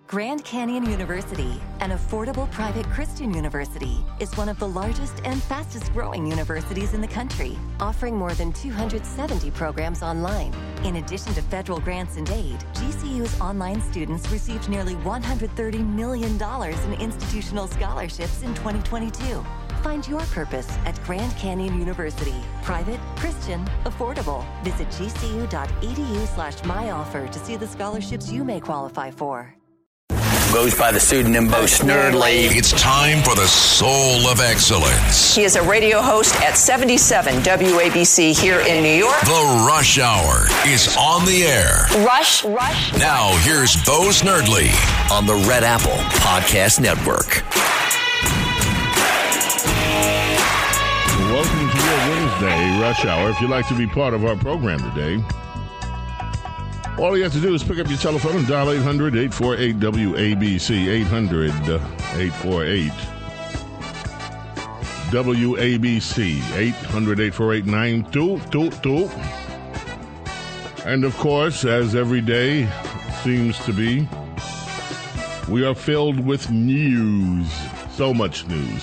Grand Canyon University, an affordable private Christian university, is one of the largest and fastest growing universities in the country, offering more than 270 programs online. In addition to federal grants and aid, GCU's online students received nearly $130 million in institutional scholarships in 2022. Find your purpose at Grand Canyon University. Private, Christian, affordable. Visit gcu.edu/myoffer to see the scholarships you may qualify for. Goes by the pseudonym Bo Snerdley. It's time for the Soul of Excellence. He is a radio host at 77 WABC here in New York. The Rush Hour is on the air. Rush. Now here's Bo Snerdley On the Red Apple Podcast Network. Welcome to your Wednesday Rush Hour. If you'd like to be part of our program today, all you have to do is pick up your telephone and dial 800-848-WABC, 800-848-WABC, 800-848-9222. And of course, as every day seems to be, we are filled with news. So much news.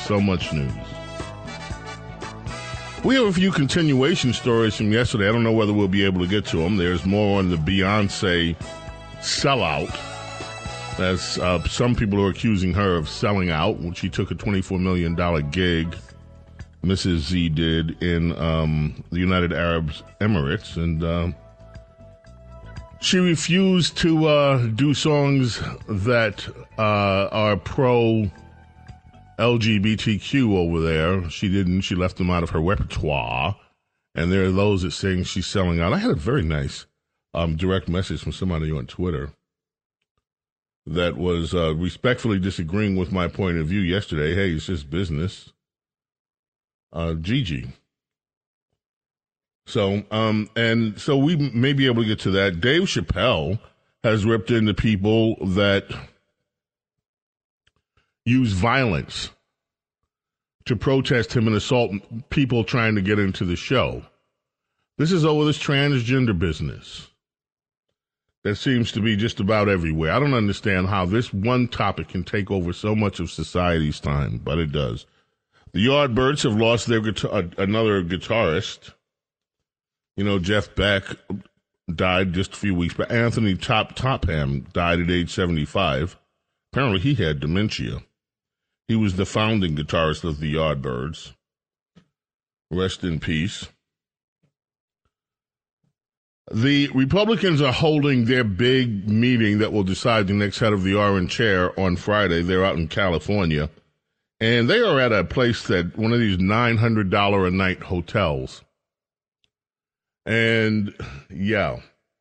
We have a few continuation stories from yesterday. I don't know whether we'll be able to get to them. There's more on the Beyonce sellout, as some people are accusing her of selling out when she took a $24 million gig, Mrs. Z did, in the United Arab Emirates. And she refused to do songs that are pro LGBTQ over there. She didn't. She left them out of her repertoire. And there are those that saying she's selling out. I had a very nice direct message from somebody on Twitter that was respectfully disagreeing with my point of view yesterday. Hey, it's just business. Gigi. So we may be able to get to that. Dave Chappelle has ripped into people that use violence to protest him and assault people trying to get into the show. This is over this transgender business that seems to be just about everywhere. I don't understand how this one topic can take over so much of society's time, but it does. The Yardbirds have lost their another guitarist. You know, Jeff Beck died just a few weeks, but Anthony Topham died at age 75. Apparently he had dementia. He was the founding guitarist of the Yardbirds. Rest in peace. The Republicans are holding their big meeting that will decide the next head of the orange chair on Friday. They're out in California. And they are at a place that, one of these $900 a night hotels. And, yeah.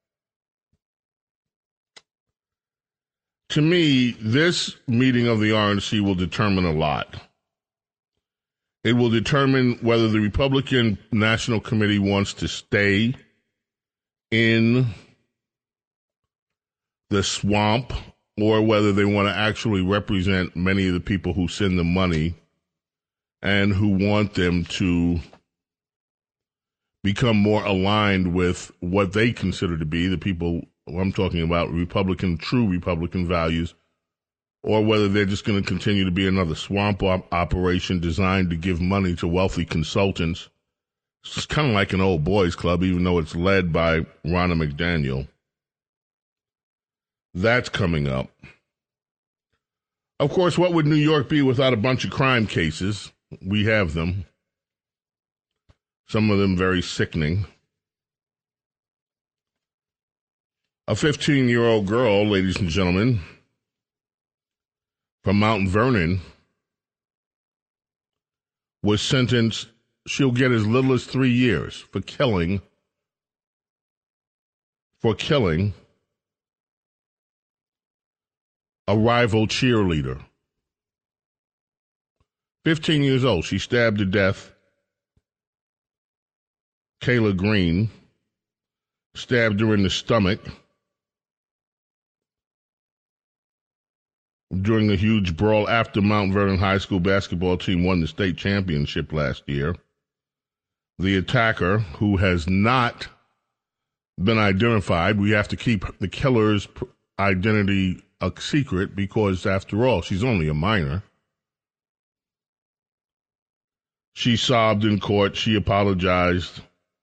To me, this meeting of the RNC will determine a lot. It will determine whether the Republican National Committee wants to stay in the swamp or whether they want to actually represent many of the people who send them money and who want them to become more aligned with what they consider to be the people I'm talking about, true Republican values, or whether they're just going to continue to be another swamp operation designed to give money to wealthy consultants. It's kind of like an old boys club, even though it's led by Ronna McDaniel. That's coming up. Of course, what would New York be without a bunch of crime cases? We have them. Some of them very sickening. A 15-year-old girl, ladies and gentlemen, from Mount Vernon, was sentenced, she'll get as little as 3 years for killing a rival cheerleader. 15 years old, she stabbed to death Kayla Green, stabbed her in the stomach during a huge brawl after Mount Vernon High School basketball team won the state championship last year. The attacker, who has not been identified, we have to keep the killer's identity a secret because, after all, she's only a minor. She sobbed in court. She apologized.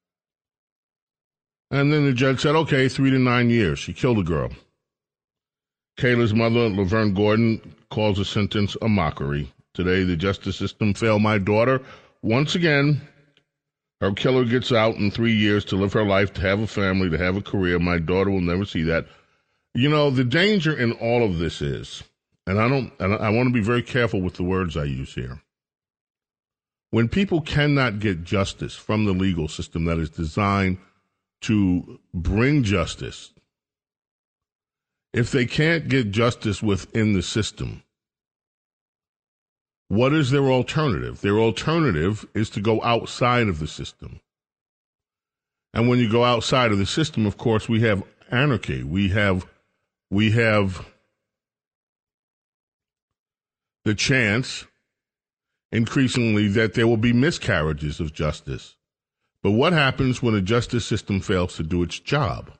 And then the judge said, okay, 3 to 9 years. She killed a girl. Kayla's mother, Laverne Gordon, calls the sentence a mockery. Today, the justice system failed my daughter. Once again, her killer gets out in 3 years to live her life, to have a family, to have a career. My daughter will never see that. You know, the danger in all of this is, and I want to be very careful with the words I use here. When people cannot get justice from the legal system that is designed to bring justice, if they can't get justice within the system, what is their alternative? Their alternative is to go outside of the system. And when you go outside of the system, of course, we have anarchy. We have the chance, increasingly, that there will be miscarriages of justice. But what happens when a justice system fails to do its job?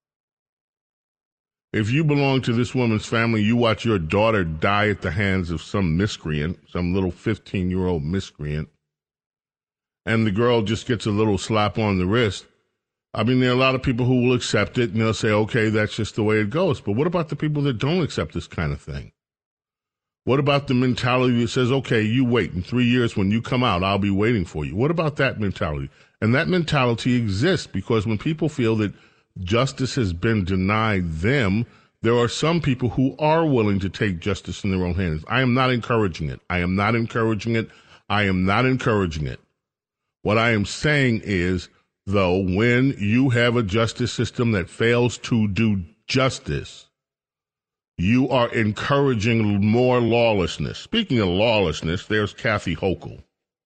If you belong to this woman's family, you watch your daughter die at the hands of some miscreant, some little 15-year-old miscreant, and the girl just gets a little slap on the wrist. I mean, there are a lot of people who will accept it, and they'll say, okay, that's just the way it goes. But what about the people that don't accept this kind of thing? What about the mentality that says, okay, you wait, in 3 years when you come out, I'll be waiting for you? What about that mentality? And that mentality exists because when people feel that justice has been denied them, there are some people who are willing to take justice in their own hands. I am not encouraging it. I am not encouraging it. I am not encouraging it. What I am saying is, though, when you have a justice system that fails to do justice, you are encouraging more lawlessness. Speaking of lawlessness, there's Kathy Hochul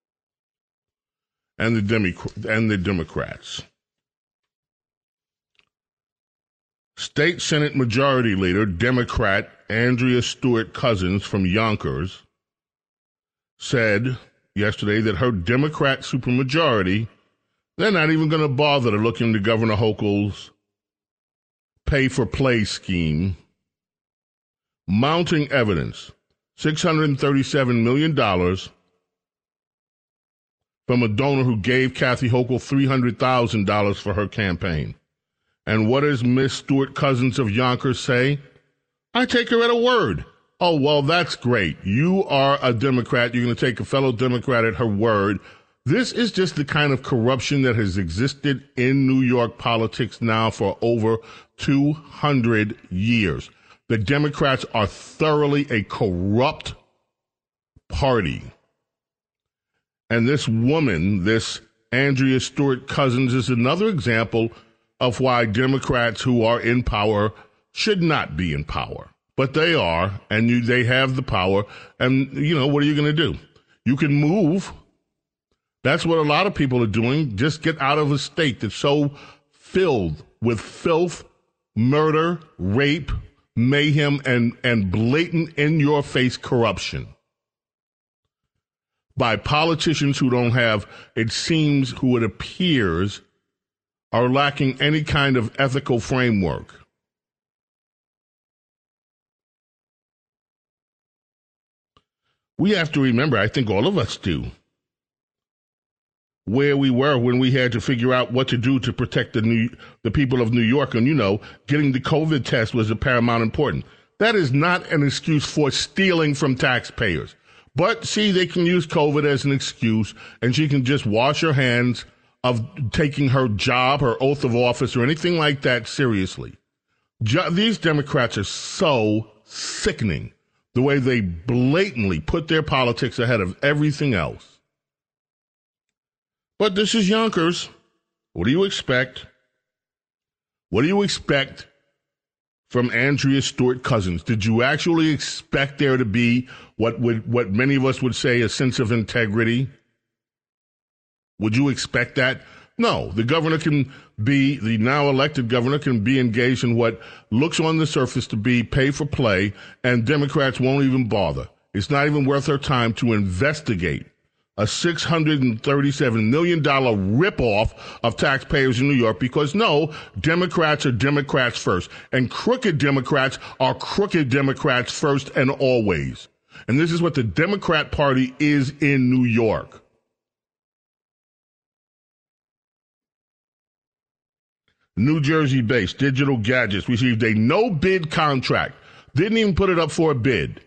and the Democrats. State Senate Majority Leader, Democrat Andrea Stewart-Cousins from Yonkers, said yesterday that her Democrat supermajority, they're not even going to bother to look into Governor Hochul's pay-for-play scheme, mounting evidence, $637 million from a donor who gave Kathy Hochul $300,000 for her campaign. And what does Miss Stewart-Cousins of Yonkers say? I take her at a word. Oh, well, that's great. You are a Democrat. You're going to take a fellow Democrat at her word. This is just the kind of corruption that has existed in New York politics now for over 200 years. The Democrats are thoroughly a corrupt party. And this woman, this Andrea Stewart-Cousins, is another example of why Democrats who are in power should not be in power. But they are, and they have the power. And, you know, what are you going to do? You can move. That's what a lot of people are doing. Just get out of a state that's so filled with filth, murder, rape, mayhem, and blatant in-your-face corruption by politicians who don't have, it seems, who it appears, are lacking any kind of ethical framework. We have to remember, I think all of us do, where we were when we had to figure out what to do to protect the people of New York. And, you know, getting the COVID test was of paramount importance. That is not an excuse for stealing from taxpayers. But, see, they can use COVID as an excuse, and she can just wash her hands of taking her job, her oath of office, or anything like that seriously. These Democrats are so sickening, the way they blatantly put their politics ahead of everything else. But this is Yonkers. What do you expect? What do you expect from Andrea Stewart-Cousins? Did you actually expect there to be what many of us would say a sense of integrity? Would you expect that? No. The now elected governor can be engaged in what looks on the surface to be pay for play, and Democrats won't even bother. It's not even worth their time to investigate a $637 million ripoff of taxpayers in New York because, no, Democrats are Democrats first. And crooked Democrats are crooked Democrats first and always. And this is what the Democrat Party is in New York. New Jersey-based Digital Gadgets received a no-bid contract. Didn't even put it up for a bid.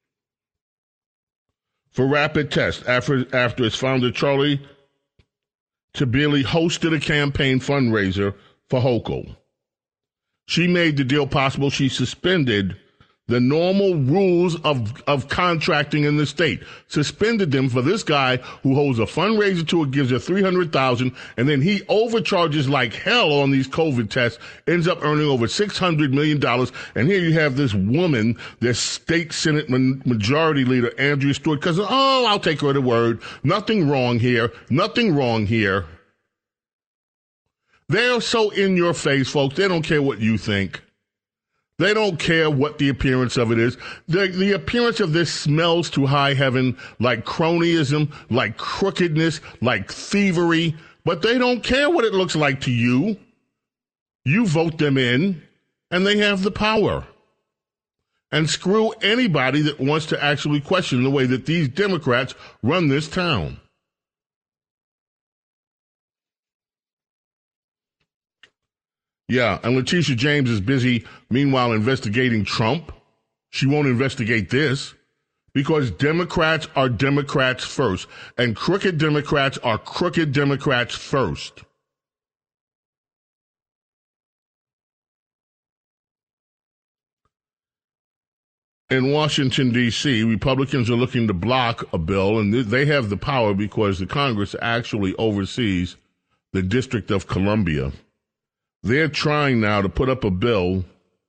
For rapid tests after its founder, Charlie Tabili, hosted a campaign fundraiser for Hochul. She made the deal possible. She suspended the normal rules of contracting in the state, suspended them for this guy who holds a fundraiser to it, gives her $300,000, and then he overcharges like hell on these COVID tests, ends up earning over $600 million. And here you have this woman, this state Senate majority leader, Andrea Stewart, because, I'll take her at her word. Nothing wrong here. Nothing wrong here. They're so in your face, folks. They don't care what you think. They don't care what the appearance of it is. The appearance of this smells to high heaven like cronyism, like crookedness, like thievery, but they don't care what it looks like to you. You vote them in, and they have the power. And screw anybody that wants to actually question the way that these Democrats run this town. Yeah, and Letitia James is busy, meanwhile, investigating Trump. She won't investigate this because Democrats are Democrats first, and crooked Democrats are crooked Democrats first. In Washington, D.C., Republicans are looking to block a bill, and they have the power because the Congress actually oversees the District of Columbia. They're trying now to put up a bill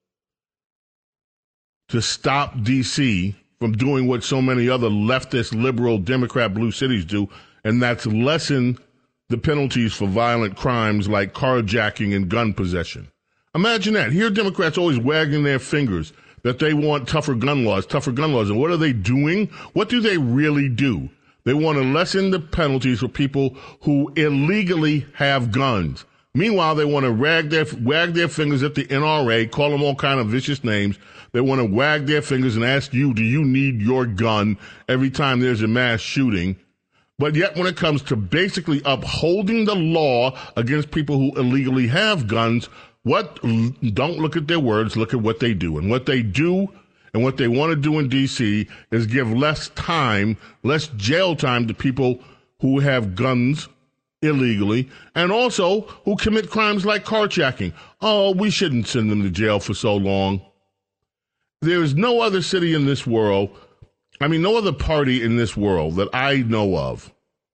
to stop D.C. from doing what so many other leftist, liberal, Democrat blue cities do, and that's lessen the penalties for violent crimes like carjacking and gun possession. Imagine that. Here Democrats always wagging their fingers that they want tougher gun laws. And what are they doing? What do they really do? They want to lessen the penalties for people who illegally have guns. Meanwhile, they want to wag their fingers at the NRA, call them all kind of vicious names. They want to wag their fingers and ask you, do you need your gun every time there's a mass shooting? But yet when it comes to basically upholding the law against people who illegally have guns, don't look at their words, look at what they do. And what they do and what they want to do in D.C. is give less jail time to people who have guns illegally, and also who commit crimes like carjacking. Oh, we shouldn't send them to jail for so long. There is no other city in this world, no other party in this world that I know of,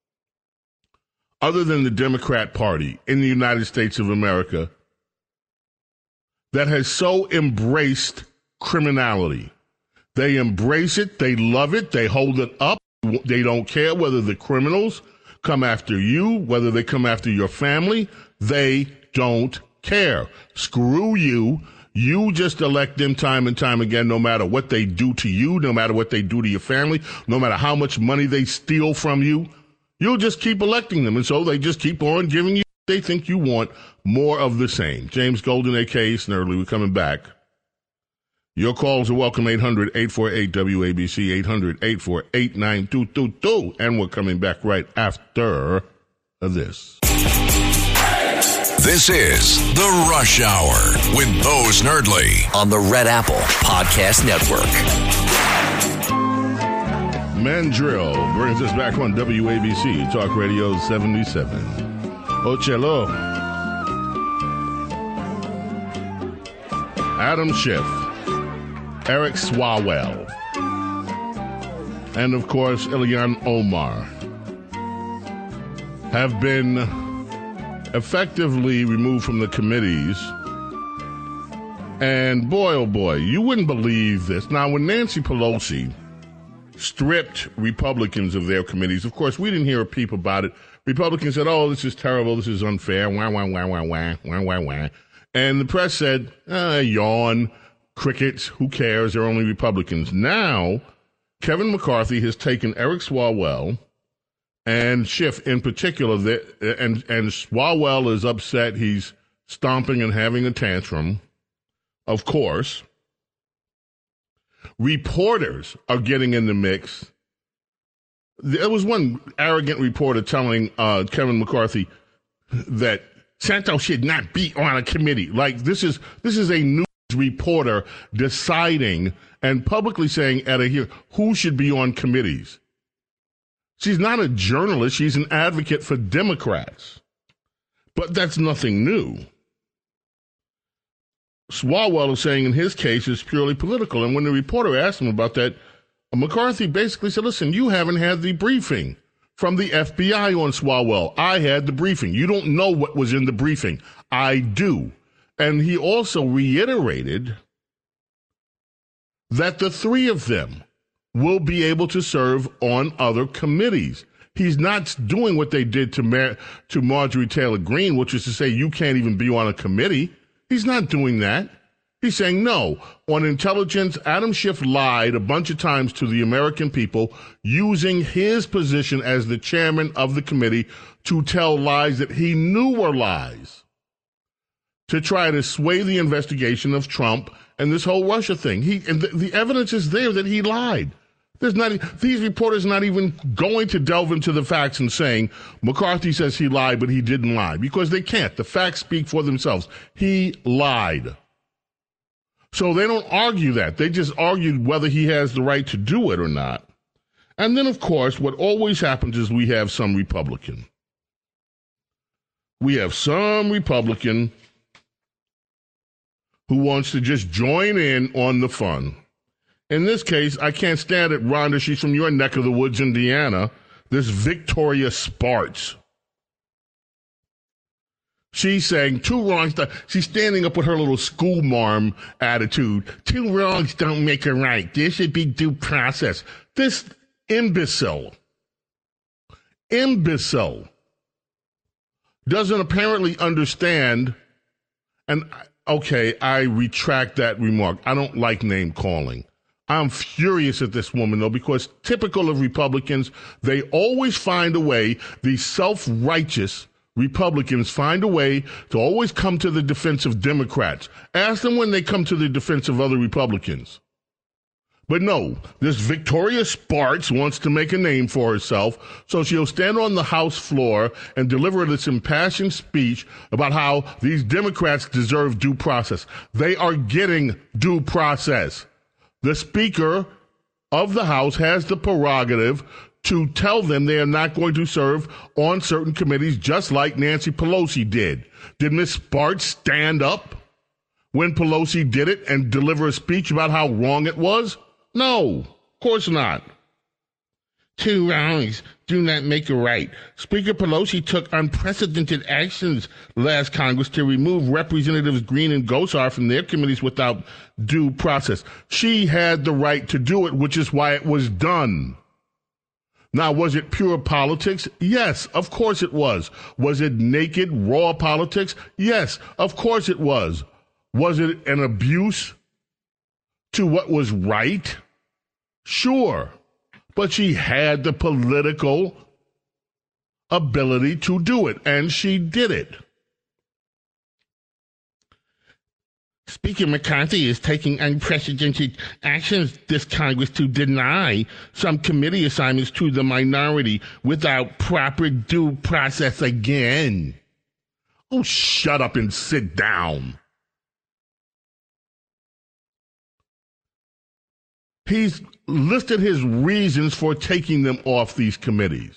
other than the Democrat Party in the United States of America, that has so embraced criminality. They embrace it, they love it, they hold it up, they don't care whether the criminals come after you, whether they come after your family, they don't care. Screw you. You just elect them time and time again, no matter what they do to you, no matter what they do to your family, no matter how much money they steal from you. You'll just keep electing them. And so they just keep on giving you what they think you want, more of the same. James Golden, a.k.a. Snerdley, we're coming back. Your calls are welcome, 800-848-WABC, 800-848-9222. And we're coming back right after this. This is The Rush Hour with Bo Snerdley on the Red Apple Podcast Network. Mandrill brings us back on WABC, Talk Radio 77. Ocello. Adam Schiff. Eric Swalwell, and of course Ilhan Omar have been effectively removed from the committees. And boy, oh boy, you wouldn't believe this. Now, when Nancy Pelosi stripped Republicans of their committees, of course, we didn't hear a peep about it. Republicans said, oh, this is terrible, this is unfair, wah, wah, wah, wah, wah, wah, wah, wah. And the press said, yawn. Crickets, who cares? They're only Republicans. Now, Kevin McCarthy has taken Eric Swalwell, and Schiff in particular, and Swalwell is upset. He's stomping and having a tantrum, of course. Reporters are getting in the mix. There was one arrogant reporter telling Kevin McCarthy that Santos should not be on a committee. Like, this is a news reporter deciding and publicly saying at a hearing who should be on committees. She's not a journalist. She's an advocate for Democrats. But that's nothing new. Swalwell is saying in his case it's purely political. And when the reporter asked him about that, McCarthy basically said, listen, you haven't had the briefing from the FBI on Swalwell. I had the briefing. You don't know what was in the briefing. I do. And he also reiterated that the three of them will be able to serve on other committees. He's not doing what they did to Marjorie Taylor Greene, which is to say you can't even be on a committee. He's not doing that. He's saying, no, on intelligence, Adam Schiff lied a bunch of times to the American people using his position as the chairman of the committee to tell lies that he knew were lies, to try to sway the investigation of Trump and this whole Russia thing. The evidence is there that he lied. These reporters are not even going to delve into the facts and saying McCarthy says he lied, but he didn't lie, because they can't. The facts speak for themselves. He lied. So they don't argue that. They just argued whether he has the right to do it or not. And then, of course, what always happens is we have some Republican. We have some Republican who wants to just join in on the fun. In this case, I can't stand it, Rhonda. She's from your neck of the woods, Indiana. This Victoria Spartz. She's saying two wrongs. She's standing up with her little schoolmarm attitude. Two wrongs don't make a right. There should be due process. This imbecile doesn't apparently understand. And okay, I retract that remark. I don't like name calling. I'm furious at this woman, though, because typical of Republicans, they always find a way, these self-righteous Republicans find a way to always come to the defense of Democrats. Ask them when they come to the defense of other Republicans. But no, this Victoria Spartz wants to make a name for herself, so she'll stand on the House floor and deliver this impassioned speech about how these Democrats deserve due process. They are getting due process. The Speaker of the House has the prerogative to tell them they are not going to serve on certain committees, just like Nancy Pelosi did. Did Ms. Spartz stand up when Pelosi did it and deliver a speech about how wrong it was? No, of course not. Two wrongs do not make a right. Speaker Pelosi took unprecedented actions last Congress to remove Representatives Green and Gosar from their committees without due process. She had the right to do it, which is why it was done. Now, was it pure politics? Yes, of course it was. Was it naked, raw politics? Yes, of course it was. Was it an abuse to what was right? Sure. But she had the political ability to do it, and she did it. Speaker McCarthy is taking unprecedented actions this Congress to deny some committee assignments to the minority without proper due process again. Oh, shut up and sit down. He's listed his reasons for taking them off these committees.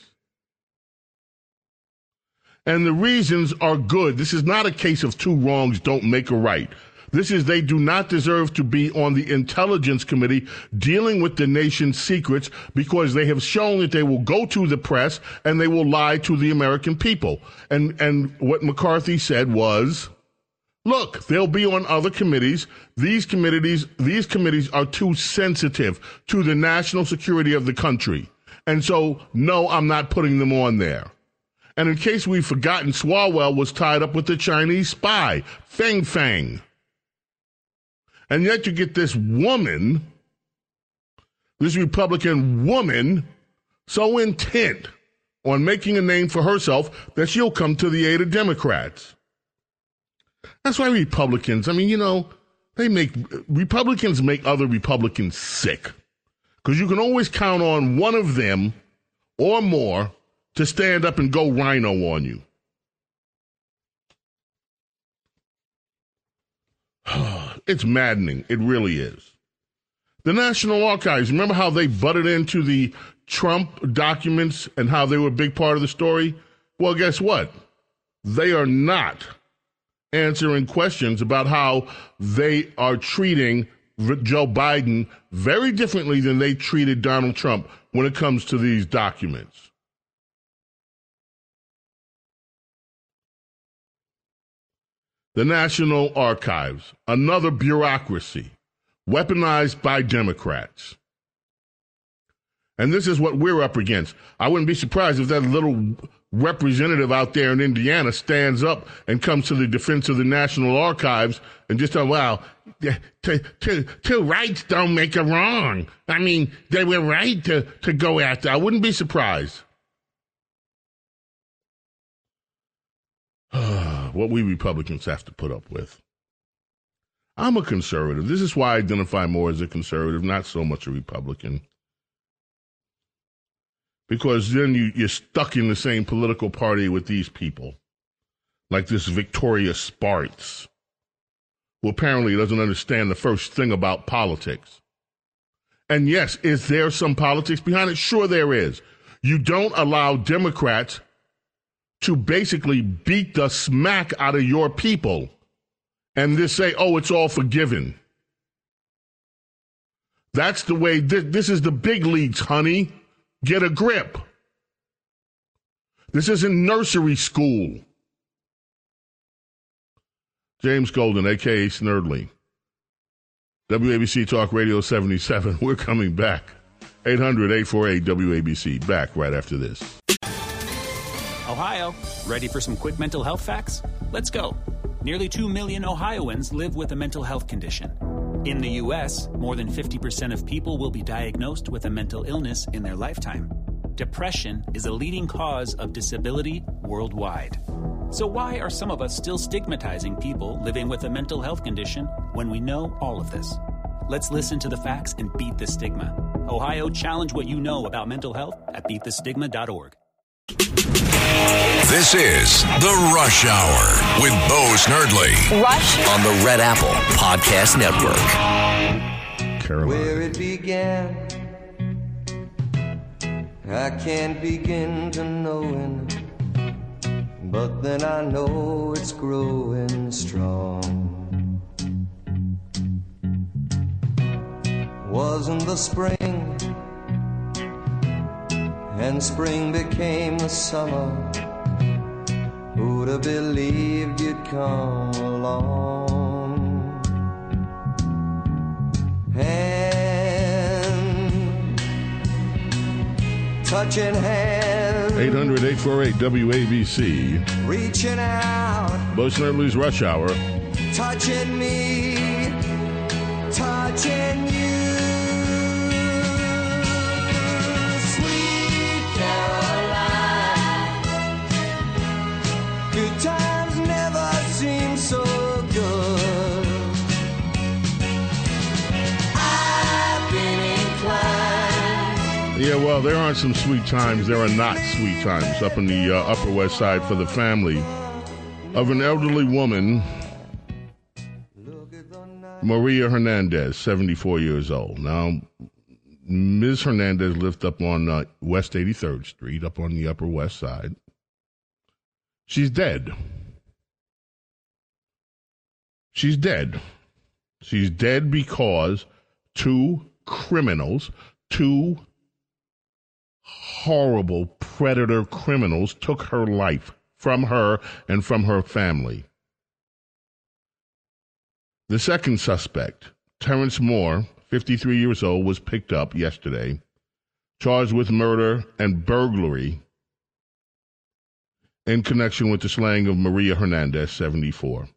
And the reasons are good. This is not a case of two wrongs don't make a right. This is they do not deserve to be on the Intelligence Committee dealing with the nation's secrets because they have shown that they will go to the press and they will lie to the American people. And what McCarthy said was, look, they'll be on other committees. These committees are too sensitive to the national security of the country. And so, no, I'm not putting them on there. And in case we've forgotten, Swalwell was tied up with the Chinese spy, Feng Feng. And yet you get this woman, this Republican woman, so intent on making a name for herself that she'll come to the aid of Democrats. That's why Republicans, Republicans make other Republicans sick. Because you can always count on one of them or more to stand up and go rhino on you. It's maddening. It really is. The National Archives, remember how they butted into the Trump documents and how they were a big part of the story? Well, guess what? They are not answering questions about how they are treating Joe Biden very differently than they treated Donald Trump when it comes to these documents. The National Archives, another bureaucracy, weaponized by Democrats. And this is what we're up against. I wouldn't be surprised if that little representative out there in Indiana stands up and comes to the defense of the National Archives and just says, well, two rights don't make a wrong. I mean, they were right to go after. I wouldn't be surprised. What we Republicans have to put up with. I'm a conservative. This is why I identify more as a conservative, not so much a Republican. Because then you're stuck in the same political party with these people, like this Victoria Spartz, who apparently doesn't understand the first thing about politics. And yes, is there some politics behind it? Sure there is. You don't allow Democrats to basically beat the smack out of your people and just say, oh, it's all forgiven. That's the way, this is the big leagues, honey. Get a grip. This isn't nursery school. James Golden, a.k.a. Snerdley. WABC Talk Radio 77. We're coming back. 800-848-WABC. Back right after this. Ohio, ready for some quick mental health facts? Let's go. Nearly 2 million Ohioans live with a mental health condition. In the U.S., more than 50% of people will be diagnosed with a mental illness in their lifetime. Depression is a leading cause of disability worldwide. So why are some of us still stigmatizing people living with a mental health condition when we know all of this? Let's listen to the facts and beat the stigma. Ohio, challenge what you know about mental health at beatthestigma.org. This is The Rush Hour with Bo Snerdley. Rush on the Red Apple Podcast Network. Caroline. Where it began, I can't begin to knowing, but then I know it's growing strong. Wasn't the spring, and spring became the summer. Who'd have believed you'd come along? Hand, touching hands. 800-848-WABC. Reaching out. Bo Snerdley's Rush Hour. Touching me, touching you. Sweet Caroline. Good times never seem so good. I've been inclined. Yeah, well, there aren't some sweet times. There are not sweet times up in the Upper West Side for the family of an elderly woman, Maria Hernandez, 74 years old. Now, Ms. Hernandez lived up on West 83rd Street, up on the Upper West Side. She's dead. She's dead. She's dead because two criminals, two horrible predator criminals took her life from her and from her family. The second suspect, Terrence Moore, 53 years old, was picked up yesterday, charged with murder and burglary in connection with the slaying of Maria Hernandez, 74.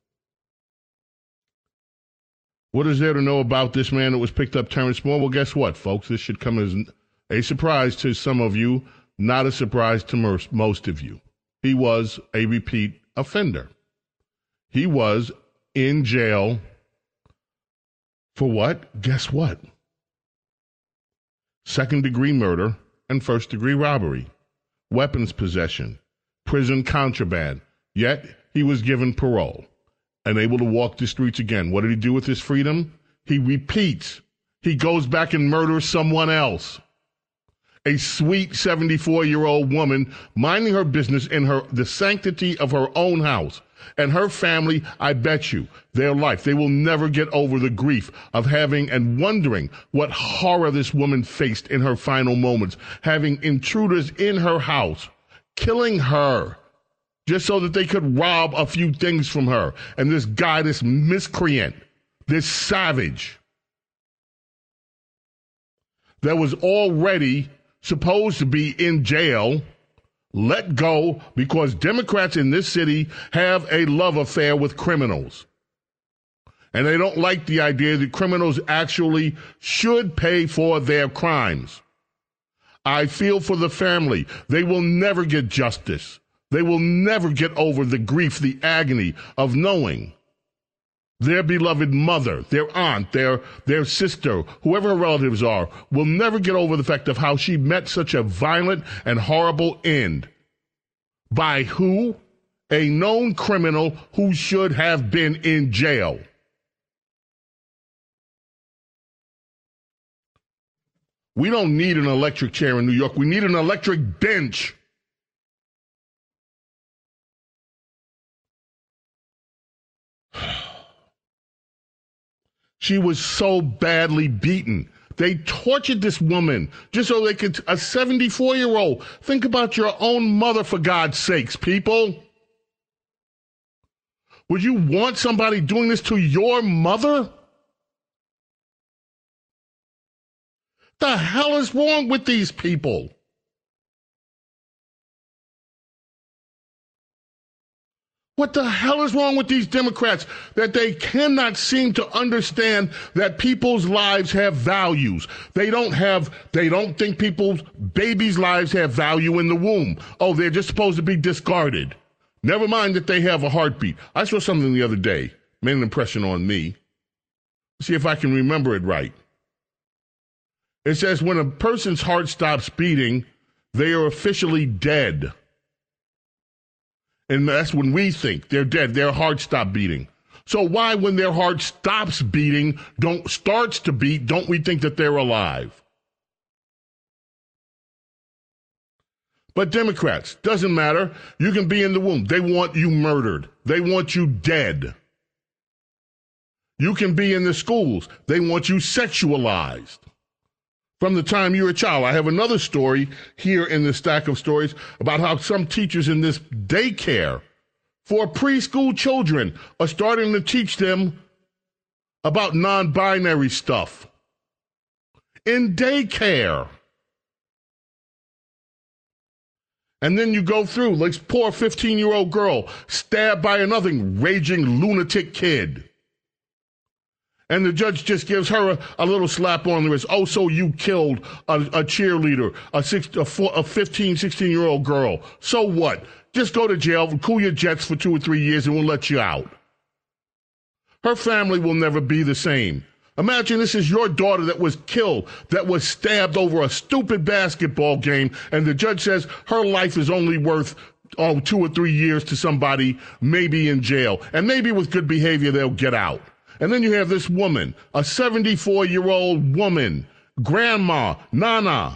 What is there to know about this man that was picked up, Terrence Moore? Well, guess what, folks? This should come as a surprise to some of you. Not a surprise to most of you. He was a repeat offender. He was in jail for what? Guess what? Second-degree murder and first-degree robbery, weapons possession, prison contraband. Yet he was given parole and able to walk the streets again. What did he do with his freedom? He repeats. He goes back and murders someone else. A sweet 74-year-old woman minding her business in the sanctity of her own house. And her family, I bet you, their life, they will never get over the grief of having and wondering what horror this woman faced in her final moments, having intruders in her house, killing her, just so that they could rob a few things from her. And this guy, this miscreant, this savage, that was already supposed to be in jail, let go because Democrats in this city have a love affair with criminals. And they don't like the idea that criminals actually should pay for their crimes. I feel for the family. They will never get justice. They will never get over the grief, the agony of knowing their beloved mother, their aunt, their sister, whoever her relatives are, will never get over the fact of how she met such a violent and horrible end. By who? A known criminal who should have been in jail. We don't need an electric chair in New York. We need an electric bench. She was so badly beaten. They tortured this woman just so they could, a 74-year-old. Think about your own mother, for God's sakes, people. Would you want somebody doing this to your mother? The hell is wrong with these people? What the hell is wrong with these Democrats that they cannot seem to understand that people's lives have values? They don't think people's babies' lives have value in the womb. Oh, they're just supposed to be discarded. Never mind that they have a heartbeat. I saw something the other day, made an impression on me. See if I can remember it right. It says when a person's heart stops beating, they are officially dead. And that's when we think they're dead. Their heart stopped beating. So why, when their heart stops beating, starts to beat, don't we think that they're alive? But Democrats, doesn't matter. You can be in the womb. They want you murdered. They want you dead. You can be in the schools. They want you sexualized. From the time you're a child. I have another story here in the stack of stories about how some teachers in this daycare for preschool children are starting to teach them about non-binary stuff. In daycare. And then you go through, like poor 15-year-old girl stabbed by another raging lunatic kid. And the judge just gives her a little slap on the wrist. Oh, so you killed a cheerleader, a 15, 16-year-old girl. So what? Just go to jail, cool your jets for 2 or 3 years, and we'll let you out. Her family will never be the same. Imagine this is your daughter that was killed, that was stabbed over a stupid basketball game, and the judge says her life is only worth 2 or 3 years to somebody, maybe in jail. And maybe with good behavior, they'll get out. And then you have this woman, a 74-year-old woman, grandma, Nana,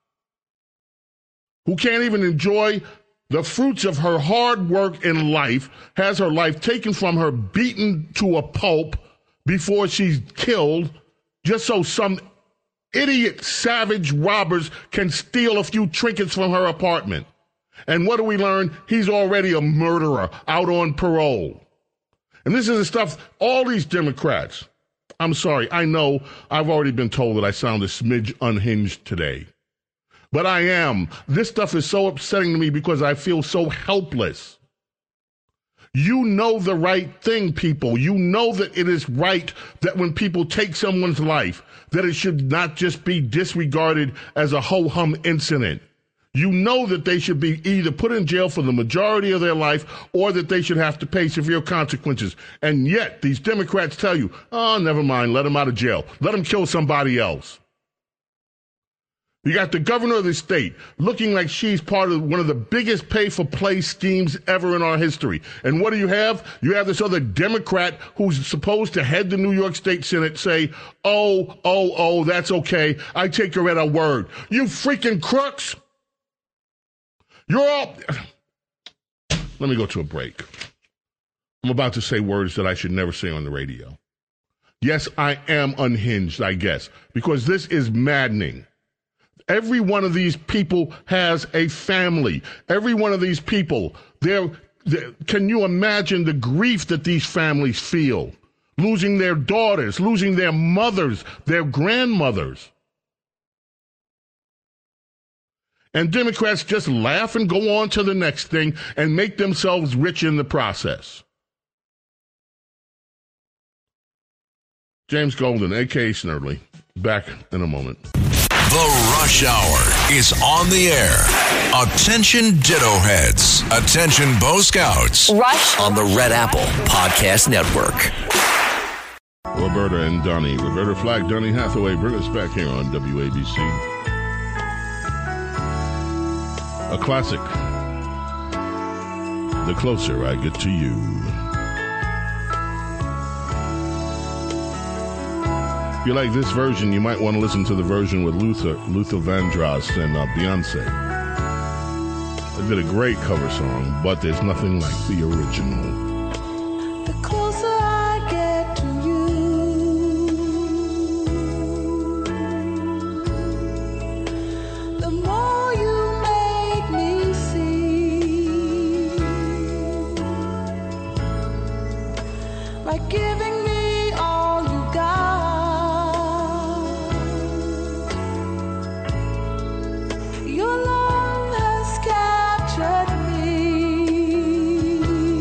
who can't even enjoy the fruits of her hard work in life, has her life taken from her, beaten to a pulp before she's killed, just so some idiot, savage robbers can steal a few trinkets from her apartment. And what do we learn? He's already a murderer out on parole. And this is the stuff, all these Democrats, I'm sorry, I know I've already been told that I sound a smidge unhinged today. But I am. This stuff is so upsetting to me because I feel so helpless. You know the right thing, people. You know that it is right that when people take someone's life, that it should not just be disregarded as a ho-hum incident. You know that they should be either put in jail for the majority of their life or that they should have to pay severe consequences. And yet these Democrats tell you, oh, never mind, let them out of jail. Let them kill somebody else. You got the governor of the state looking like she's part of one of the biggest pay-for-play schemes ever in our history. And what do you have? You have this other Democrat who's supposed to head the New York State Senate say, oh, that's okay. I take her at her word. You freaking crooks. You're all... Let me go to a break. I'm about to say words that I should never say on the radio. Yes, I am unhinged, I guess, because this is maddening. Every one of these people has a family. Every one of these people, can you imagine the grief that these families feel? Losing their daughters, losing their mothers, their grandmothers. And Democrats just laugh and go on to the next thing and make themselves rich in the process. James Golden, a.k.a. Snerdley, back in a moment. The Rush Hour is on the air. Attention Ditto Heads. Attention Bo Scouts. Rush on the Red Apple Podcast Network. Roberta and Donnie. Roberta Flack, Donnie Hathaway. Bring us back here on WABC. A classic. The Closer I Get to You. If you like this version, you might want to listen to the version with Luther Vandross and Beyonce. They did a great cover song, but there's nothing like the original. The closer I get to you, the more you make me see, by giving me all you got. Your love has captured me.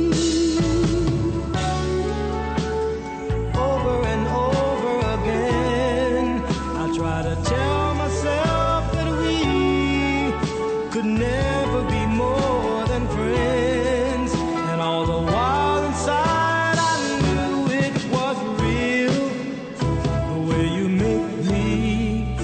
Over and over again, I try to tell myself that we could never be more than friends. And all the while inside I knew it was real, the way you make me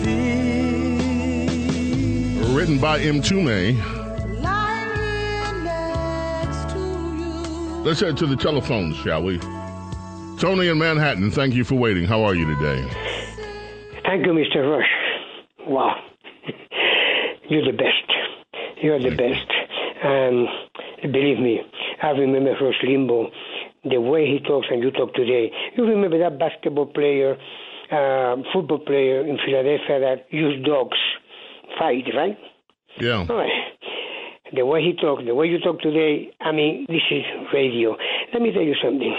feel. Written by M2May. Lying here next to you. Let's head to the telephones, shall we? Tony in Manhattan, thank you for waiting. How are you today? Thank you, Mr. Rush. Wow. You're the best. You're the best. Believe me, I remember Rush Limbaugh, the way he talks and you talk today. You remember that basketball player, football player in Philadelphia that used dogs fight, right? Yeah. All right. The way he talks, the way you talk today, I mean, this is radio. Let me tell you something.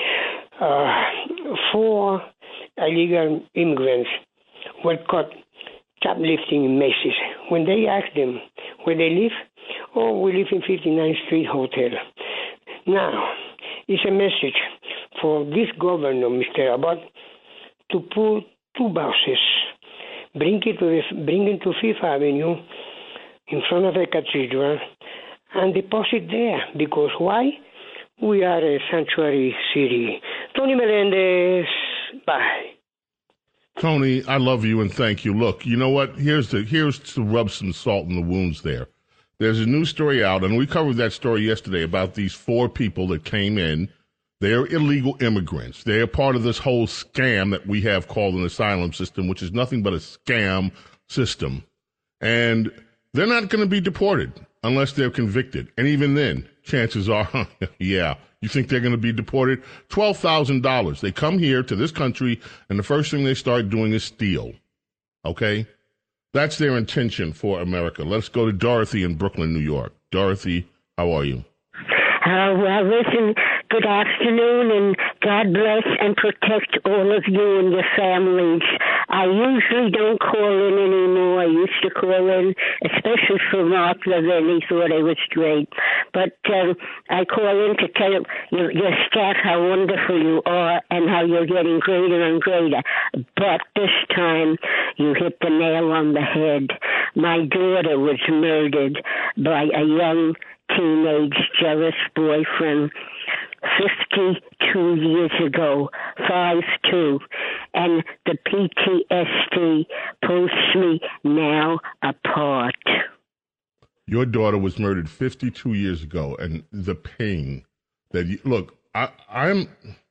4 illegal immigrants were caught shoplifting in Macy's. When they asked them where they live, oh, we live in 59th Street Hotel. Now, it's a message for this governor, Mr. Abbott, to put 2 buses, bring it to Fifth Avenue in front of the cathedral and deposit there. Because why? We are a sanctuary city. Tony Melendez, bye. Tony, I love you and thank you. Look, you know what? Here's to rub some salt in the wounds there. There's a new story out, and we covered that story yesterday about these 4 people that came in. They're illegal immigrants. They're part of this whole scam that we have called an asylum system, which is nothing but a scam system. And they're not going to be deported unless they're convicted. And even then, chances are, yeah, you think they're going to be deported? $12,000. They come here to this country, and the first thing they start doing is steal. Okay? That's their intention for America. Let's go to Dorothy in Brooklyn, New York. Dorothy, how are you? Well, listen, good afternoon, and God bless and protect all of you and your families. I usually don't call in anymore. I used to call in, especially for Mark Levin. He thought I was great. but I call in to tell your staff how wonderful you are and how you're getting greater and greater. But this time, you hit the nail on the head. My daughter was murdered by a young teenage jealous boyfriend 52 years ago, 5'2", and the PTSD pulls me now apart. Your daughter was murdered 52 years ago, and the pain that you... Look, I'm...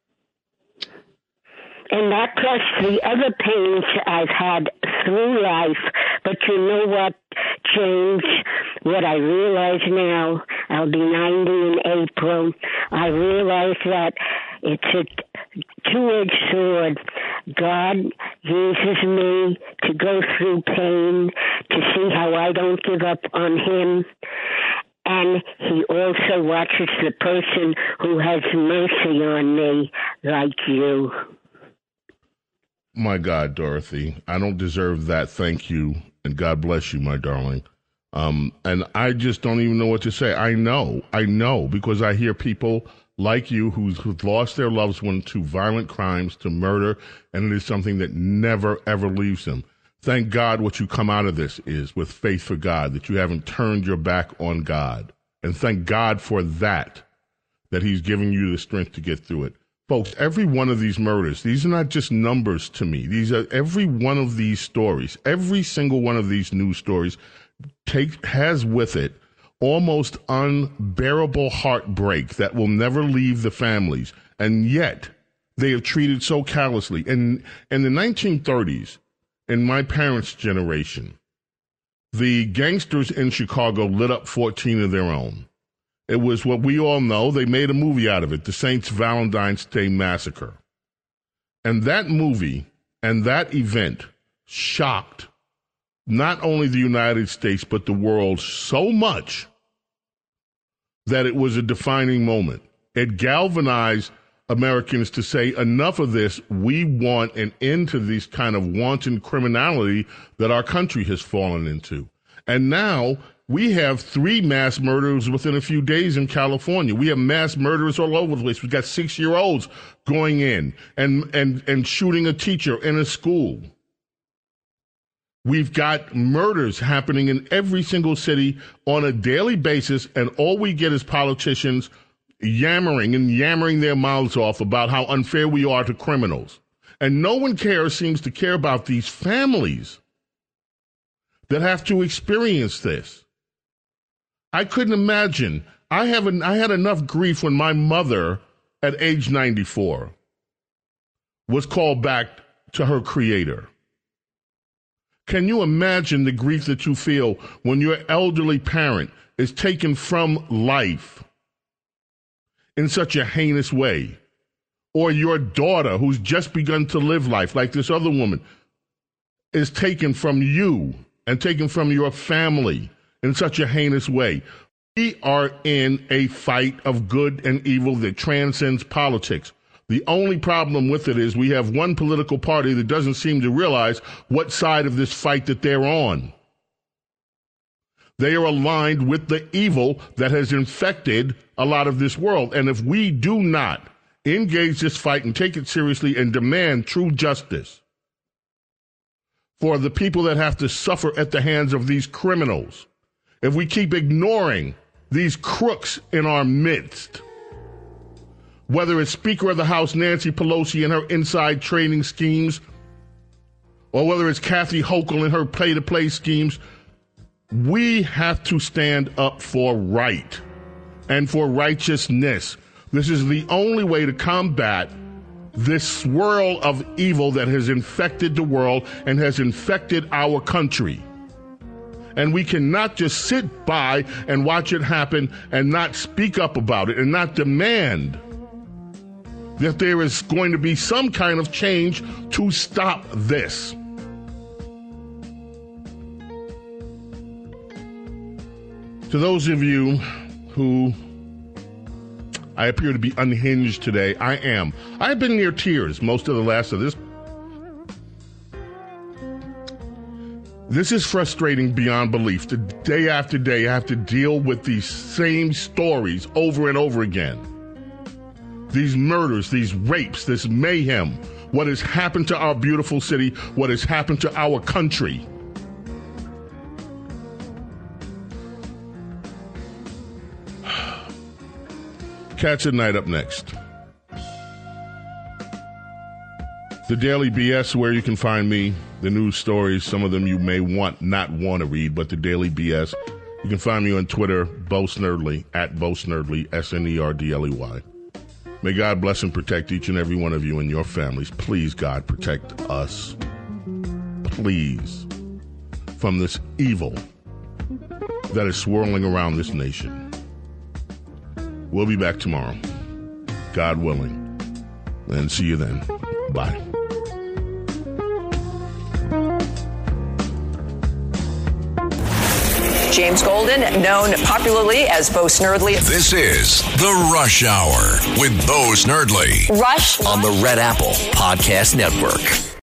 And that plus the other pains I've had through life. But you know what, James? What I realize now, I'll be 90 in April. I realize that it's a two-edged sword. God uses me to go through pain, to see how I don't give up on him. And he also watches the person who has mercy on me, like you. My God, Dorothy, I don't deserve that. Thank you, and God bless you, my darling. And I just don't even know what to say. I know, because I hear people like you who've lost their loved one to violent crimes, to murder, and it is something that never, ever leaves them. Thank God what you come out of this is with faith for God, that you haven't turned your back on God. And thank God for that he's giving you the strength to get through it. Folks, every one of these murders, these are not just numbers to me. These are every one of these stories, every single one of these news stories has with it almost unbearable heartbreak that will never leave the families. And yet they have treated so callously. And in the 1930s, in my parents' generation, the gangsters in Chicago lit up 14 of their own. It was what we all know. They made a movie out of it, the Saints Valentine's Day Massacre. And that movie and that event shocked not only the United States, but the world so much that it was a defining moment. It galvanized Americans to say, enough of this. We want an end to this kind of wanton criminality that our country has fallen into. And now we have 3 mass murders within a few days in California. We have mass murderers all over the place. We've got 6-year-olds going in and shooting a teacher in a school. We've got murders happening in every single city on a daily basis, and all we get is politicians yammering their mouths off about how unfair we are to criminals. And no one seems to care about these families that have to experience this. I couldn't imagine. I had enough grief when my mother, at age 94, was called back to her creator. Can you imagine the grief that you feel when your elderly parent is taken from life in such a heinous way? Or your daughter, who's just begun to live life, like this other woman, is taken from you and taken from your family in such a heinous way. We are in a fight of good and evil that transcends politics. The only problem with it is we have one political party that doesn't seem to realize what side of this fight that they're on. They are aligned with the evil that has infected a lot of this world. And if we do not engage this fight and take it seriously and demand true justice for the people that have to suffer at the hands of these criminals, if we keep ignoring these crooks in our midst, whether it's Speaker of the House Nancy Pelosi and her inside trading schemes, or whether it's Kathy Hochul and her play-to-play schemes, we have to stand up for right and for righteousness. This is the only way to combat this swirl of evil that has infected the world and has infected our country. And we cannot just sit by and watch it happen and not speak up about it and not demand that there is going to be some kind of change to stop this. To those of you who I appear to be unhinged today, I am. I've been near tears most of the last of this. This is frustrating beyond belief. The day after day, I have to deal with these same stories over and over again. These murders, these rapes, this mayhem, what has happened to our beautiful city, what has happened to our country. Cats at Night up next. The Daily BS, where you can find me, the news stories, some of them you may not want to read, but the Daily BS. You can find me on Twitter, Bo Snerdley, at Bo Snerdley, Snerdley. May God bless and protect each and every one of you and your families. Please, God, protect us. Please. From this evil that is swirling around this nation. We'll be back tomorrow, God willing. And see you then. Bye. James Golden, known popularly as Bo Snerdley. This is The Rush Hour with Bo Snerdley. Rush on the Red Apple Podcast Network.